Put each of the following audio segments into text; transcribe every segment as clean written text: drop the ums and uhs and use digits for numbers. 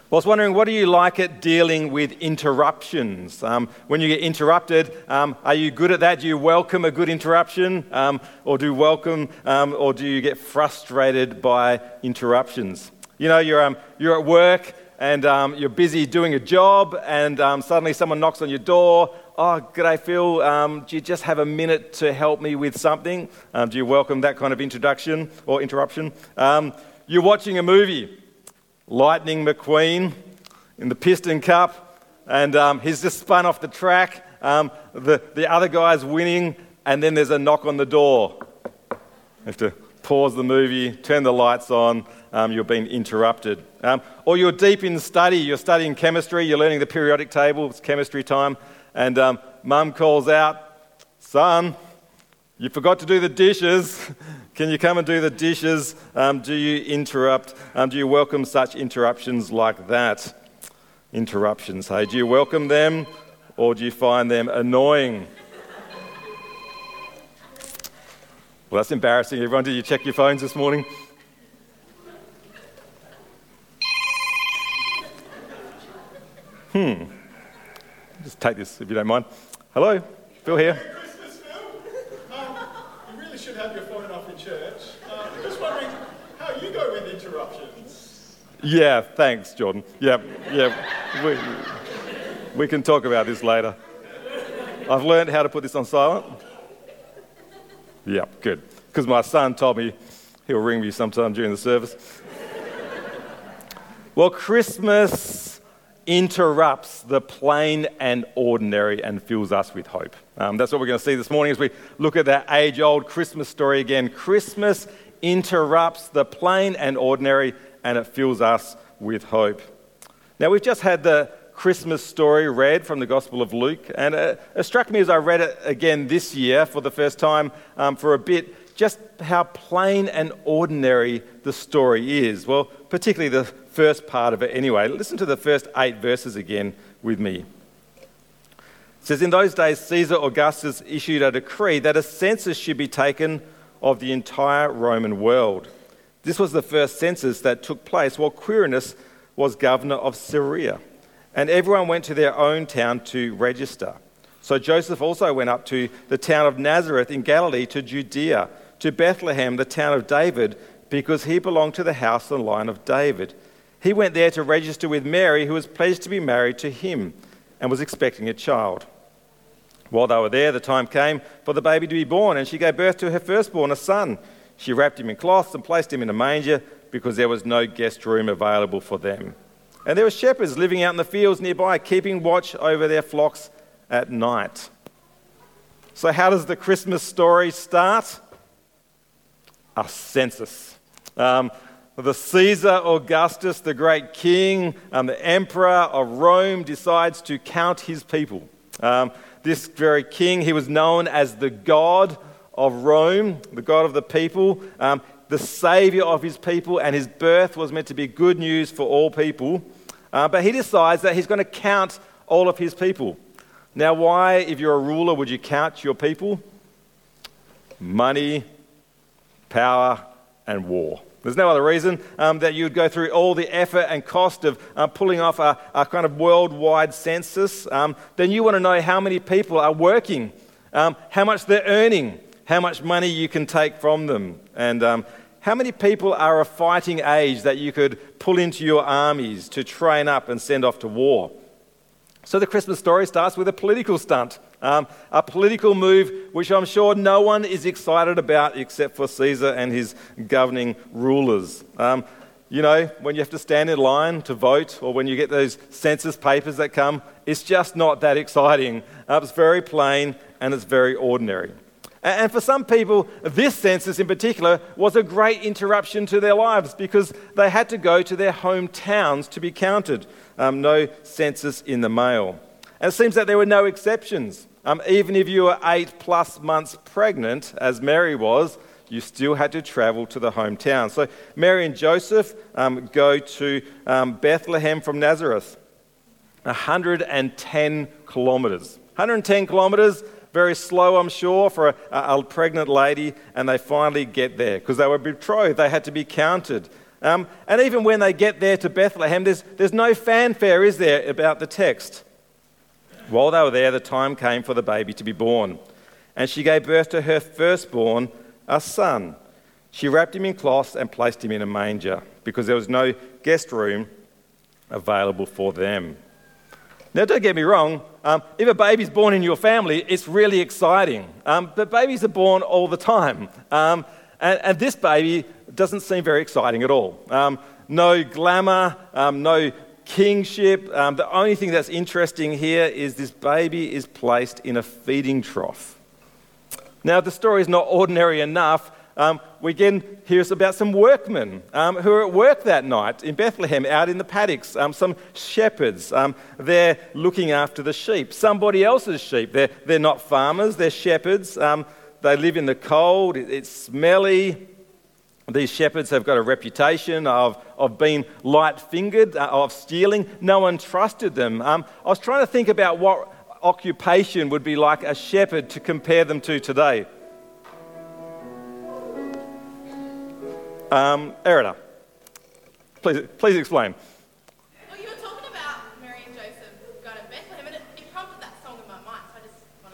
I was wondering, what do you like at dealing with interruptions? When you get interrupted, are you good at that? Do you welcome a good interruption, or do you get frustrated by interruptions? You know, you're at work and you're busy doing a job, and suddenly someone knocks on your door. Oh, g'day, Phil. Do you just have a minute to help me with something? Do you welcome that kind of introduction or interruption? You're watching a movie. Lightning McQueen in the Piston Cup, and he's just spun off the track. The other guy's winning, and then there's a knock on the door. You have to pause the movie, turn the lights on. You're being interrupted. Or you're deep in study. You're studying chemistry. You're learning the periodic table. It's chemistry time, and Mum calls out, "Son, you forgot to do the dishes. Can you come and do the dishes?" Do you interrupt? Do you welcome such interruptions like that? Interruptions, hey? Do you welcome them, or do you find them annoying? Well, that's embarrassing. Everyone, did you check your phones this morning? Just take this, if you don't mind. Hello, Phil here. Merry Christmas, Phil. You really should have your phone off in church. I'm just wondering how you go with interruptions. Yeah, thanks, Jordan. Yeah. We can talk about this later. I've learned how to put this on silent. Yeah, good. Because my son told me he'll ring me sometime during the service. Well, Christmas interrupts the plain and ordinary and fills us with hope. That's what we're going to see this morning as we look at that age-old Christmas story again. Christmas interrupts the plain and ordinary, and it fills us with hope. Now, we've just had the Christmas story read from the Gospel of Luke, and it struck me as I read it again this year for the first time for a bit, just how plain and ordinary the story is. Well, particularly the first part of it anyway. Listen to the first 8 verses again with me. It says, "In those days, Caesar Augustus issued a decree that a census should be taken of the entire Roman world. This was the first census that took place while Quirinius was governor of Syria, and everyone went to their own town to register. So Joseph also went up to the town of Nazareth in Galilee, to Judea, to Bethlehem, the town of David, because he belonged to the house and line of David. He went there to register with Mary, who was pledged to be married to him and was expecting a child. While they were there, the time came for the baby to be born, and she gave birth to her firstborn, a son. She wrapped him in cloths and placed him in a manger because there was no guest room available for them. And there were shepherds living out in the fields nearby, keeping watch over their flocks at night." So how does the Christmas story start? A census. The Caesar Augustus, the great king, the emperor of Rome, decides to count his people. This very king, he was known as the God of Rome, the God of the people, the saviour of his people, and his birth was meant to be good news for all people. But he decides that he's going to count all of his people. Now, why, if you're a ruler, would you count your people? Money, power, and war. There's no other reason that you would go through all the effort and cost of pulling off a kind of worldwide census. Then you want to know how many people are working, how much they're earning, how much money you can take from them, and how many people are of fighting age that you could pull into your armies to train up and send off to war. So the Christmas story starts with a political stunt, a political move which I'm sure no one is excited about except for Caesar and his governing rulers. You know, when you have to stand in line to vote, or when you get those census papers that come, it's just not that exciting. It's very plain and it's very ordinary. And for some people, this census in particular was a great interruption to their lives because they had to go to their hometowns to be counted. No census in the mail. And it seems that there were no exceptions. Even if you were 8+ months pregnant, as Mary was, you still had to travel to the hometown. So Mary and Joseph go to Bethlehem from Nazareth. 110 kilometres. 110 kilometres, very slow, I'm sure, for a pregnant lady, and they finally get there because they were betrothed. They had to be counted. And even when they get there to Bethlehem, there's no fanfare, is there, about the text? While they were there, the time came for the baby to be born. And she gave birth to her firstborn, a son. She wrapped him in cloths and placed him in a manger because there was no guest room available for them. Now, don't get me wrong. If a baby's born in your family, it's really exciting. But babies are born all the time. And this baby doesn't seem very exciting at all. No glamour, no kingship. The only thing that's interesting here is this baby is placed in a feeding trough. Now, the story is not ordinary enough. We again hear about some workmen who are at work that night in Bethlehem, out in the paddocks, some shepherds. They're looking after the sheep, somebody else's sheep. They're not farmers, they're shepherds. They live in the cold, it's smelly. These shepherds have got a reputation of being light-fingered, of stealing. No one trusted them. I was trying to think about what occupation would be like a shepherd to compare them to today. Erida, please explain. Well, you were talking about Mary and Joseph going to Bethlehem, and it prompted that song in my mind, so I just wanted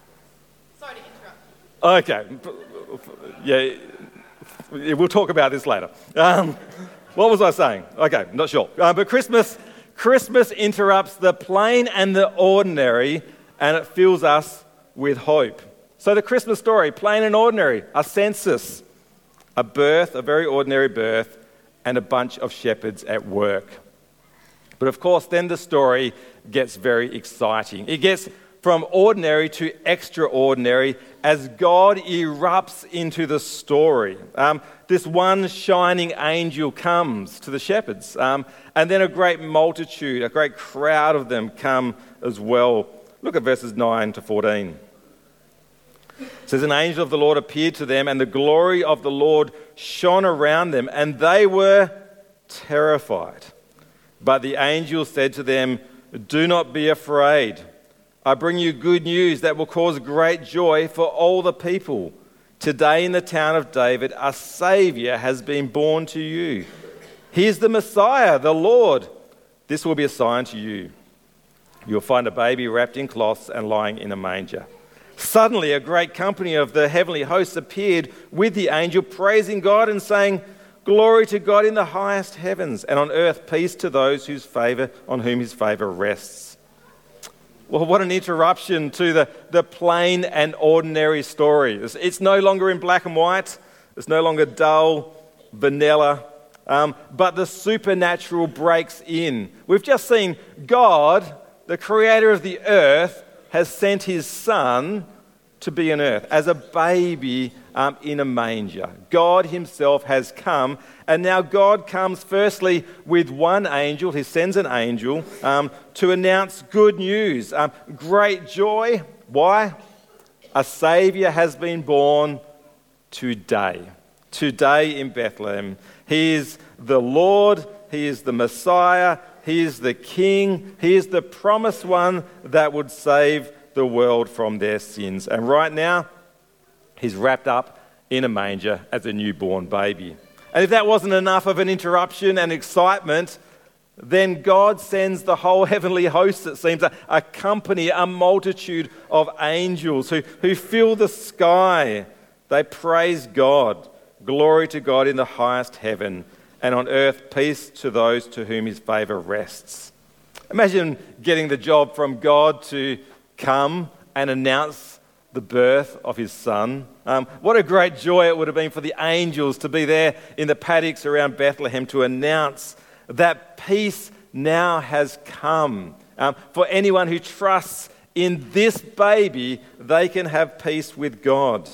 to practice. Sorry to interrupt. Okay. Yeah, we'll talk about this later. What was I saying? Okay, not sure. But Christmas interrupts the plain and the ordinary, and it fills us with hope. So the Christmas story, plain and ordinary, a census, a birth, a very ordinary birth, and a bunch of shepherds at work. But of course, then the story gets very exciting. It gets from ordinary to extraordinary as God erupts into the story. This one shining angel comes to the shepherds, and then a great multitude, a great crowd of them come as well. Look at verses 9 to 14. It says, an angel of the Lord appeared to them, and the glory of the Lord shone around them, and they were terrified. But the angel said to them, do not be afraid. I bring you good news that will cause great joy for all the people. Today in the town of David, a Saviour has been born to you. He is the Messiah, the Lord. This will be a sign to you. You'll find a baby wrapped in cloths and lying in a manger. Suddenly, a great company of the heavenly hosts appeared with the angel, praising God and saying, glory to God in the highest heavens, and on earth peace to those on whom his favour rests. Well, what an interruption to the plain and ordinary story. It's no longer in black and white. It's no longer dull, vanilla, but the supernatural breaks in. We've just seen God, the creator of the earth, has sent his son to be on earth as a baby in a manger. God himself has come, and now God comes firstly with one angel. He sends an angel to announce good news, great joy. Why? A Saviour has been born today in Bethlehem. He is the Lord, he is the Messiah, he is the King, he is the promised one that would save the world from their sins. And right now, he's wrapped up in a manger as a newborn baby. And if that wasn't enough of an interruption and excitement, then God sends the whole heavenly host, it seems, a company, a multitude of angels who fill the sky. They praise God. Glory to God in the highest heaven, and on earth peace to those to whom his favour rests. Imagine getting the job from God to come and announce the birth of his son. What a great joy it would have been for the angels to be there in the paddocks around Bethlehem to announce that peace now has come. For anyone who trusts in this baby, they can have peace with God.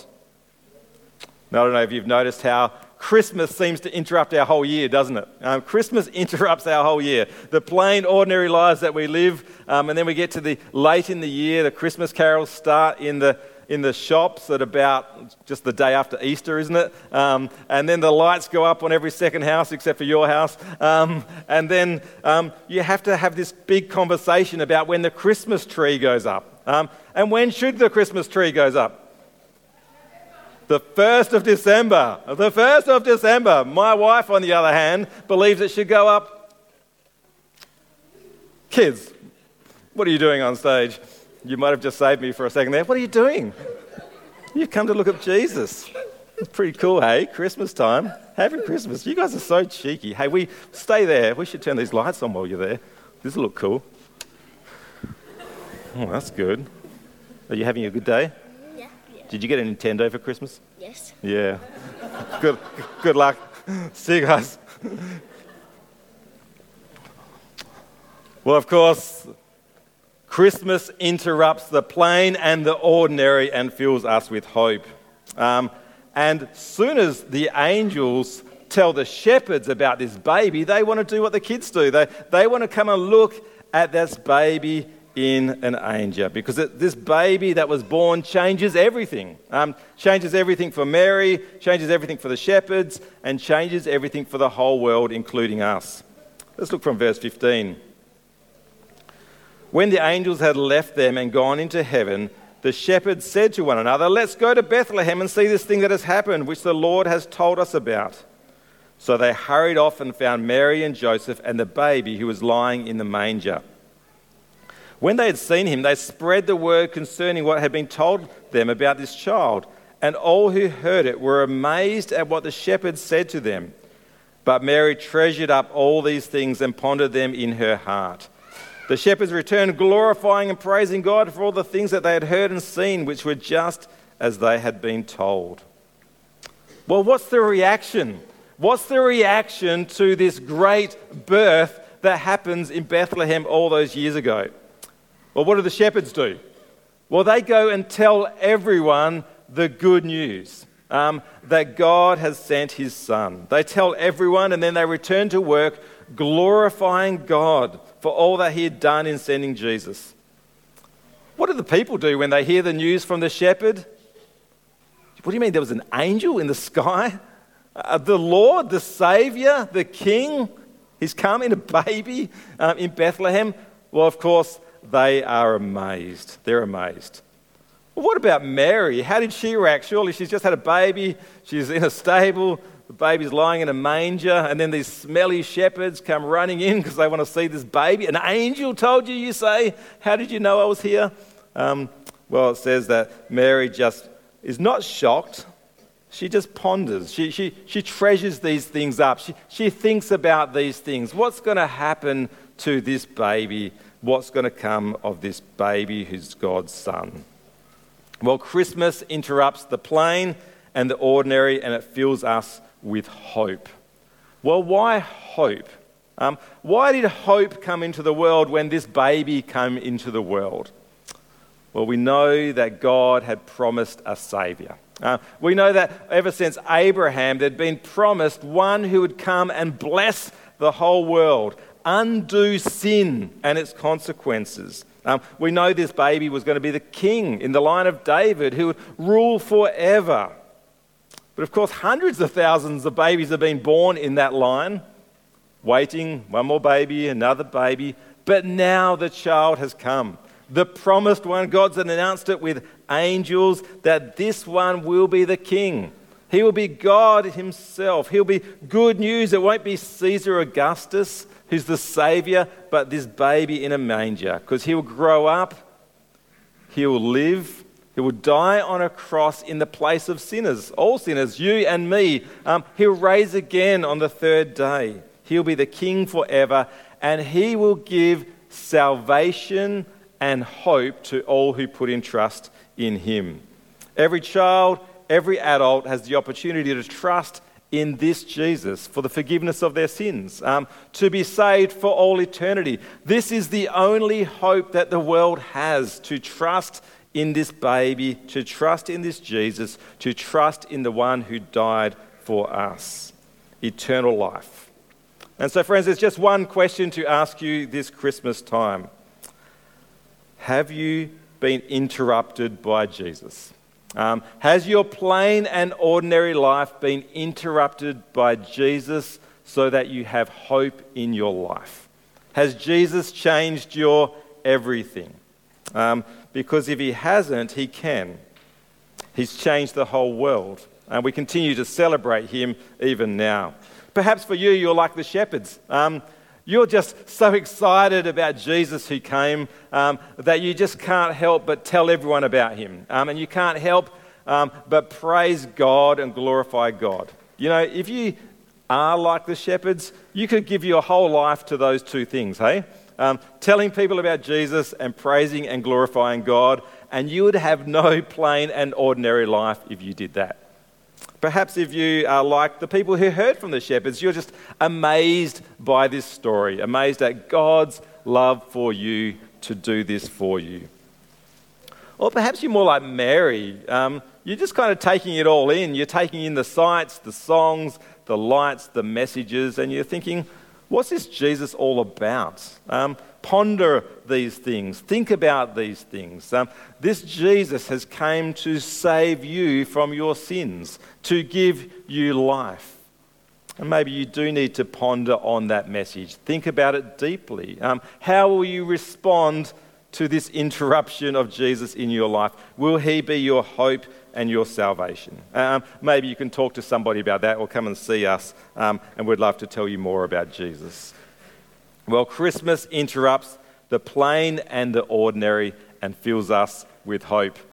Now, I don't know if you've noticed how Christmas seems to interrupt our whole year, doesn't it? Christmas interrupts our whole year. The plain, ordinary lives that we live, and then we get to the late in the year, the Christmas carols start in the shops at about just the day after Easter, isn't it? And then the lights go up on every second house except for your house. And then you have to have this big conversation about when the Christmas tree goes up. And when should the Christmas tree goes up? The 1st of December. The 1st of December. My wife, on the other hand, believes it should go up. Kids, what are you doing on stage? You might have just saved me for a second there. What are you doing? You've come to look at Jesus. It's pretty cool, hey? Christmas time. Happy Christmas. You guys are so cheeky. Hey, we stay there. We should turn these lights on while you're there. This will look cool. Oh, that's good. Are you having a good day? Yeah. Did you get a Nintendo for Christmas? Yes. Yeah. Good luck. See you guys. Well, of course, Christmas interrupts the plain and the ordinary and fills us with hope. And soon as the angels tell the shepherds about this baby, they want to do what the kids do. They want to come and look at this baby in an manger, because this baby that was born changes everything. Changes everything for Mary, changes everything for the shepherds, and changes everything for the whole world, including us. Let's look from verse 15. When the angels had left them and gone into heaven, the shepherds said to one another, "Let's go to Bethlehem and see this thing that has happened, which the Lord has told us about." So they hurried off and found Mary and Joseph and the baby who was lying in the manger. When they had seen him, they spread the word concerning what had been told them about this child, and all who heard it were amazed at what the shepherds said to them. But Mary treasured up all these things and pondered them in her heart. The shepherds returned, glorifying and praising God for all the things that they had heard and seen, which were just as they had been told. Well, what's the reaction? What's the reaction to this great birth that happens in Bethlehem all those years ago? Well, what do the shepherds do? Well, they go and tell everyone the good news, that God has sent his son. They tell everyone, and then they return to work glorifying God for all that he had done in sending Jesus. What do the people do when they hear the news from the shepherd? What do you mean there was an angel in the sky? The Lord, the Saviour, the King, he's come in a baby in Bethlehem? Well, of course, they are amazed. They're amazed. Well, what about Mary? How did she react? Surely she's just had a baby. She's in a stable. The baby's lying in a manger. And then these smelly shepherds come running in because they want to see this baby. An angel told you, you say? How did you know I was here? Well, it says that Mary just is not shocked. She just ponders. She treasures these things up. She thinks about these things. What's going to happen to this baby? What's going to come of this baby who's God's son? Well, Christmas interrupts the plain and the ordinary, and it fills us with hope. Well, why hope? Why did hope come into the world when this baby came into the world? Well, we know that God had promised a Saviour. We know that ever since Abraham, there'd been promised one who would come and bless the whole world, undo sin and its consequences. We know this baby was going to be the king in the line of David who would rule forever. But of course, hundreds of thousands of babies have been born in that line, waiting, one more baby, another baby. But now the child has come. The promised one, God's announced it with angels that this one will be the king. He will be God himself. He'll be good news. It won't be Caesar Augustus, who's the Saviour, but this baby in a manger. Because he will grow up, he will live, he will die on a cross in the place of sinners, all sinners, you and me. He'll rise again on the third day. He'll be the king forever, and he will give salvation and hope to all who put in trust in him. Every child, every adult has the opportunity to trust in this Jesus for the forgiveness of their sins, to be saved for all eternity. This is the only hope that the world has, to trust in this baby, to trust in this Jesus, to trust in the one who died for us. Eternal life. And so, friends, there's just one question to ask you this Christmas time. Have you been interrupted by Jesus? Has your plain and ordinary life been interrupted by Jesus so that you have hope in your life? Has Jesus changed your everything? Because if he hasn't, he can. He's changed the whole world, and we continue to celebrate him even now. Perhaps for you, you're like the shepherds. You're just so excited about Jesus who came that you just can't help but tell everyone about him. And you can't help but praise God and glorify God. You know, if you are like the shepherds, you could give your whole life to those two things, hey? Telling people about Jesus and praising and glorifying God, and you would have no plain and ordinary life if you did that. Perhaps if you are like the people who heard from the shepherds, you're just amazed by this story, amazed at God's love for you to do this for you. Or perhaps you're more like Mary. You're just kind of taking it all in. You're taking in the sights, the songs, the lights, the messages, and you're thinking, what's this Jesus all about? Ponder these things. Think about these things. This Jesus has come to save you from your sins, to give you life. And maybe you do need to ponder on that message. Think about it deeply. How will you respond to this interruption of Jesus in your life? Will he be your hope and your salvation? Maybe you can talk to somebody about that or come and see us, and we'd love to tell you more about Jesus. Well, Christmas interrupts the plain and the ordinary and fills us with hope